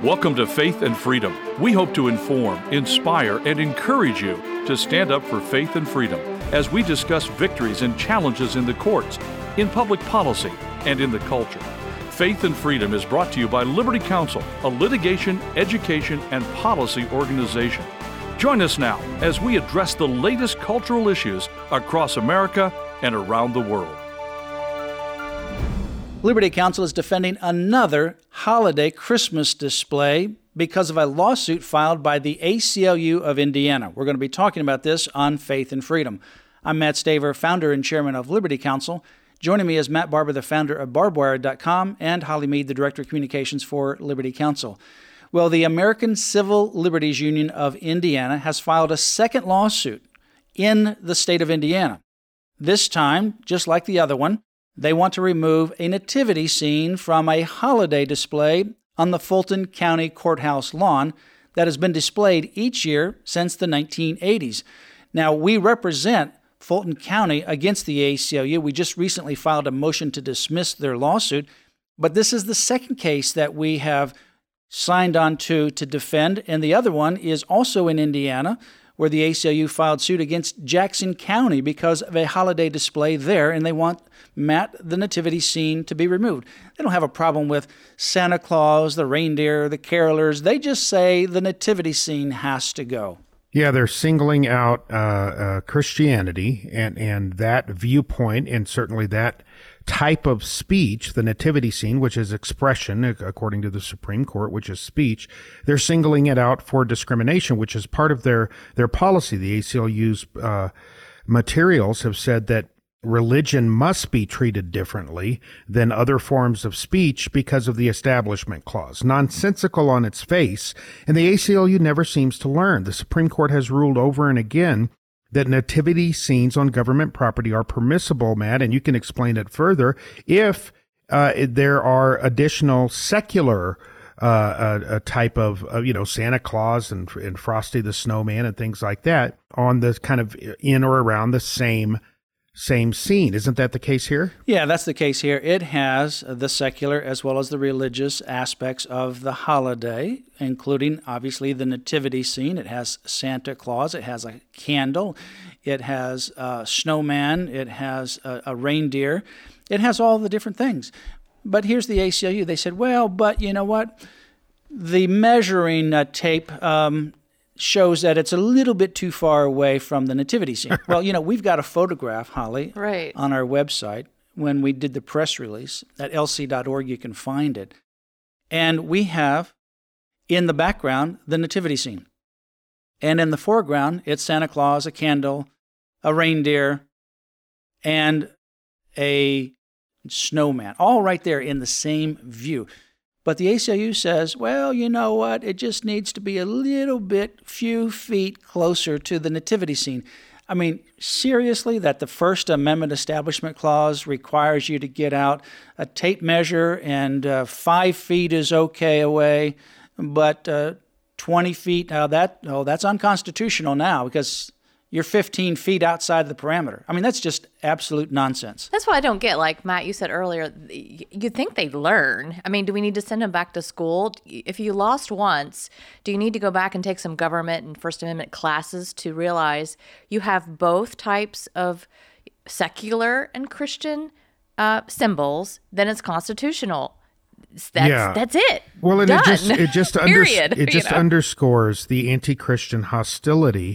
Welcome to Faith and Freedom. We hope to inform, inspire, and encourage you to stand up for faith and freedom as we discuss victories and challenges in the courts, in public policy, and in the culture. Faith and Freedom is brought to you by Liberty Counsel, a litigation, education, and policy organization. Join us now as we address the latest cultural issues across America and around the world. Liberty Counsel is defending another holiday Christmas display because of a lawsuit filed by the ACLU of Indiana. We're going to be talking about this on Faith and Freedom. I'm Matt Staver, founder and chairman of Liberty Counsel. Joining me is Matt Barber, the founder of barbwire.com, and Holly Mead, the director of communications for Liberty Counsel. Well, the American Civil Liberties Union of Indiana has filed a second lawsuit in the state of Indiana. This time, just like the other one, they want to remove a nativity scene from a holiday display on the Fulton County Courthouse lawn that has been displayed each year since the 1980s. Now, we represent Fulton County against the ACLU. We just recently filed a motion to dismiss their lawsuit, but this is the second case that we have signed on to defend, and the other one is also in Indiana, where the ACLU filed suit against Jackson County because of a holiday display there, and they want the nativity scene to be removed. They don't have a problem with Santa Claus, the reindeer, the carolers. They just say the nativity scene has to go. Yeah, they're singling out Christianity and that viewpoint, and certainly that type of speech, the nativity scene, which is expression, according to the Supreme Court, which is speech. They're singling it out for discrimination, which is part of their policy. The ACLU's materials have said that religion must be treated differently than other forms of speech because of the Establishment Clause. Nonsensical on its face, and the ACLU never seems to learn. The Supreme Court has ruled over and again that nativity scenes on government property are permissible, Matt, and you can explain it further, if there are additional secular a type of, Santa Claus and Frosty the Snowman and things like that on the kind of in or around the same scene. Isn't that the case here? Yeah, that's the case here. It has the secular as well as the religious aspects of the holiday, including, obviously, the nativity scene. It has Santa Claus. It has a candle. It has a snowman. It has a reindeer. It has all the different things. But here's the ACLU. They said, well, but you know what? The measuring tape shows that it's a little bit too far away from the nativity scene. Well, we've got a photograph, Holly, right, on our website. When we did the press release at lc.org, you can find it. And we have in the background the nativity scene. And in the foreground, it's Santa Claus, a candle, a reindeer, and a snowman, all right there in the same view. But the ACLU says, well, you know what? It just needs to be a little bit, few feet closer to the nativity scene. I mean, seriously, that the First Amendment Establishment Clause requires you to get out a tape measure and 5 feet is okay away, but 20 feet, that's unconstitutional now because you're 15 feet outside the parameter. I mean, that's just absolute nonsense. That's what I don't get. Like Matt, you said earlier, you'd think they'd learn. I mean, do we need to send them back to school? If you lost once, do you need to go back and take some government and First Amendment classes to realize you have both types of secular and Christian symbols? Then it's constitutional. That's it. Well, and done. it just underscores the anti-Christian hostility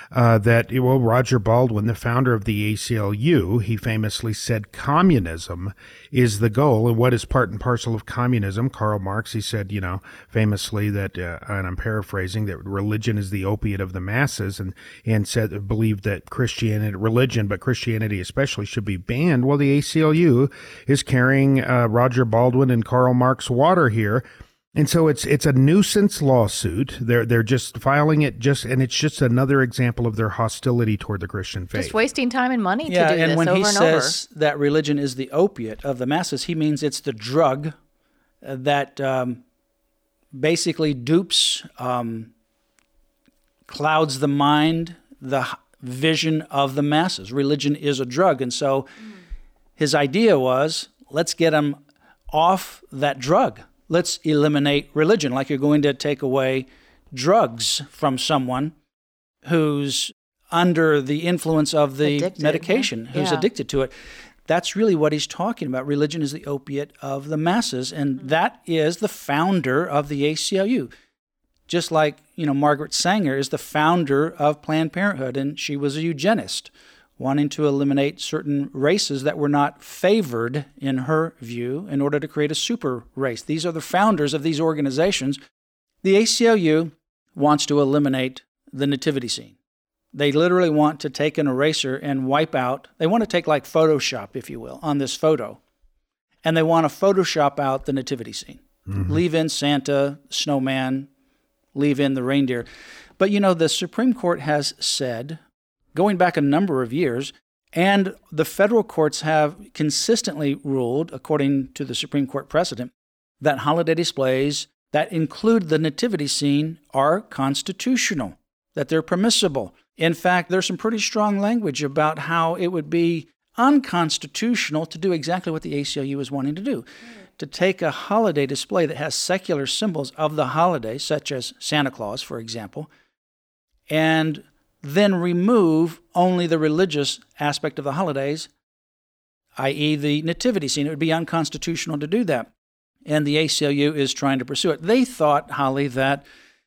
Roger Baldwin, the founder of the ACLU, he famously said communism is the goal. And what is part and parcel of communism? Karl Marx, he said, famously that, and I'm paraphrasing, that religion is the opiate of the masses, and believed that Christianity especially should be banned. Well, the ACLU is carrying Roger Baldwin and Karl Marx water here. And so it's a nuisance lawsuit. They're just filing it and it's just another example of their hostility toward the Christian faith. Just wasting time and money to do and this over and over. when he says that religion is the opiate of the masses, he means it's the drug that basically dupes, clouds the mind, the vision of the masses. Religion is a drug. And so his idea was, let's get them off that drug. let's eliminate religion, like you're going to take away drugs from someone who's under the influence of the medication, who's addicted to it. That's really what he's talking about. Religion is the opiate of the masses, and that is the founder of the ACLU. Just like, Margaret Sanger is the founder of Planned Parenthood, and she was a eugenist, wanting to eliminate certain races that were not favored, in her view, in order to create a super race. These are the founders of these organizations. The ACLU wants to eliminate the nativity scene. They literally want to take an eraser and wipe out. They want to take like Photoshop, if you will, on this photo. And they want to Photoshop out the nativity scene. Mm-hmm. Leave in Santa, snowman, leave in the reindeer. But the Supreme Court has said, going back a number of years, and the federal courts have consistently ruled, according to the Supreme Court precedent, that holiday displays that include the nativity scene are constitutional, that they're permissible. In fact, there's some pretty strong language about how it would be unconstitutional to do exactly what the ACLU is wanting to do, to take a holiday display that has secular symbols of the holiday, such as Santa Claus, for example, and then remove only the religious aspect of the holidays, i.e. the nativity scene. It would be unconstitutional to do that. And the ACLU is trying to pursue it. They thought, Holly, that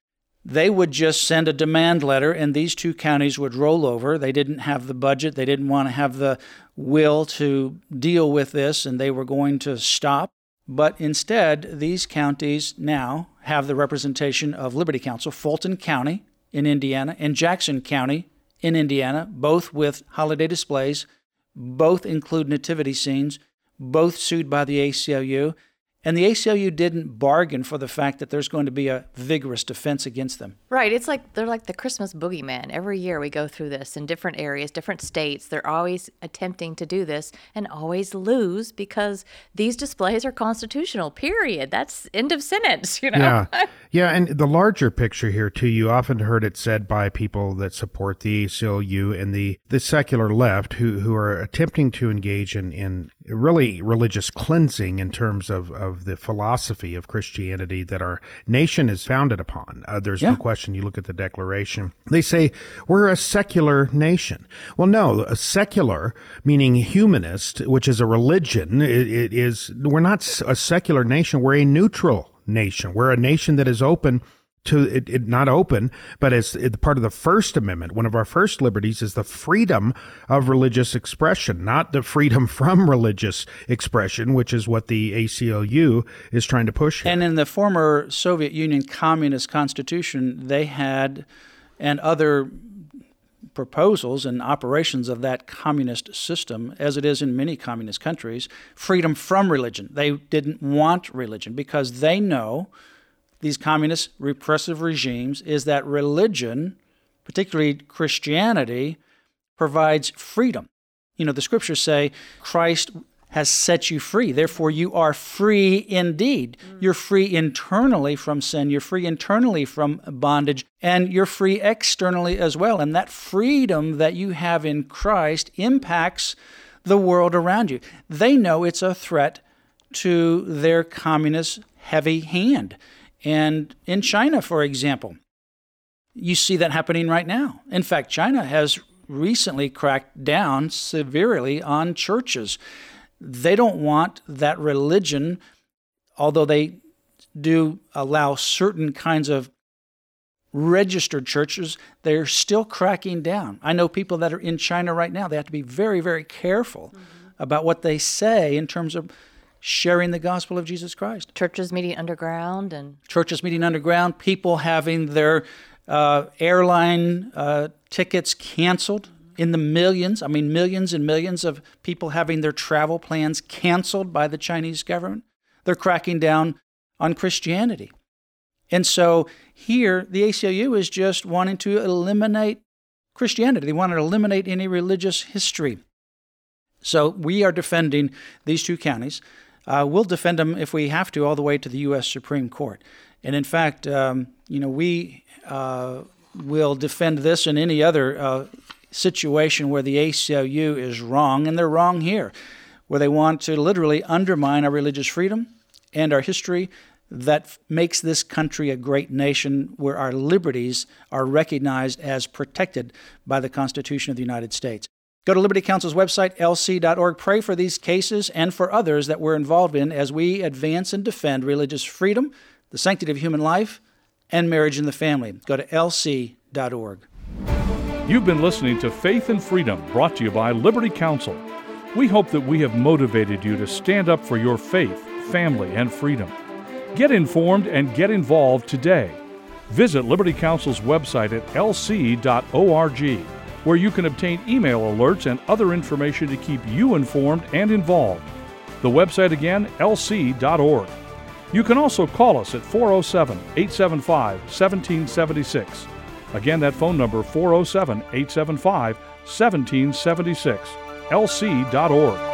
they would just send a demand letter and these two counties would roll over. They didn't have the budget. They didn't want to have the will to deal with this, and they were going to stop. But instead, these counties now have the representation of Liberty Counsel, Fulton County in Indiana and Jackson County in Indiana, both with holiday displays, both include nativity scenes, both sued by the ACLU. And the ACLU didn't bargain for the fact that there's going to be a vigorous defense against them. Right. It's like they're like the Christmas boogeyman. Every year we go through this in different areas, different states. They're always attempting to do this and always lose because these displays are constitutional, period. That's end of sentence, Yeah, and the larger picture here, too, you often heard it said by people that support the ACLU and the secular left who are attempting to engage in really religious cleansing in terms of the philosophy of Christianity that our nation is founded upon. There's no question. You look at the Declaration. They say we're a secular nation. Well, no, a secular, meaning humanist, which is a religion, we're not a secular nation. We're a neutral nation. We're a nation that is open to it, not open, but as part of the First Amendment. One of our first liberties is the freedom of religious expression, not the freedom from religious expression, which is what the ACLU is trying to push here. And in the former Soviet Union Communist Constitution, they had, and other proposals and operations of that communist system, as it is in many communist countries, freedom from religion. They didn't want religion because they know, these communist repressive regimes, is that religion, particularly Christianity, provides freedom. The scriptures say Christ has set you free. Therefore, you are free indeed. You're free internally from sin. You're free internally from bondage. And you're free externally as well. And that freedom that you have in Christ impacts the world around you. They know it's a threat to their communist heavy hand. And in China, for example, you see that happening right now. In fact, China has recently cracked down severely on churches. They don't want that religion, although they do allow certain kinds of registered churches, they're still cracking down. I know people that are in China right now. They have to be very, very careful about what they say in terms of sharing the gospel of Jesus Christ. Churches meeting underground. People having their airline tickets canceled in the millions. Millions and millions of people having their travel plans canceled by the Chinese government. They're cracking down on Christianity. And so here, the ACLU is just wanting to eliminate Christianity. They want to eliminate any religious history. So we are defending these two counties. We'll defend them, if we have to, all the way to the U.S. Supreme Court. And in fact, we will defend this and any other situation where the ACLU is wrong, and they're wrong here, where they want to literally undermine our religious freedom and our history. that makes this country a great nation where our liberties are recognized as protected by the Constitution of the United States. Go to Liberty Counsel's website, lc.org. Pray for these cases and for others that we're involved in as we advance and defend religious freedom, the sanctity of human life, and marriage in the family. Go to lc.org. You've been listening to Faith and Freedom, brought to you by Liberty Counsel. We hope that we have motivated you to stand up for your faith, family, and freedom. Get informed and get involved today. Visit Liberty Counsel's website at lc.org, where you can obtain email alerts and other information to keep you informed and involved. The website again, lc.org. You can also call us at 407-875-1776. Again, that phone number, 407-875-1776, lc.org.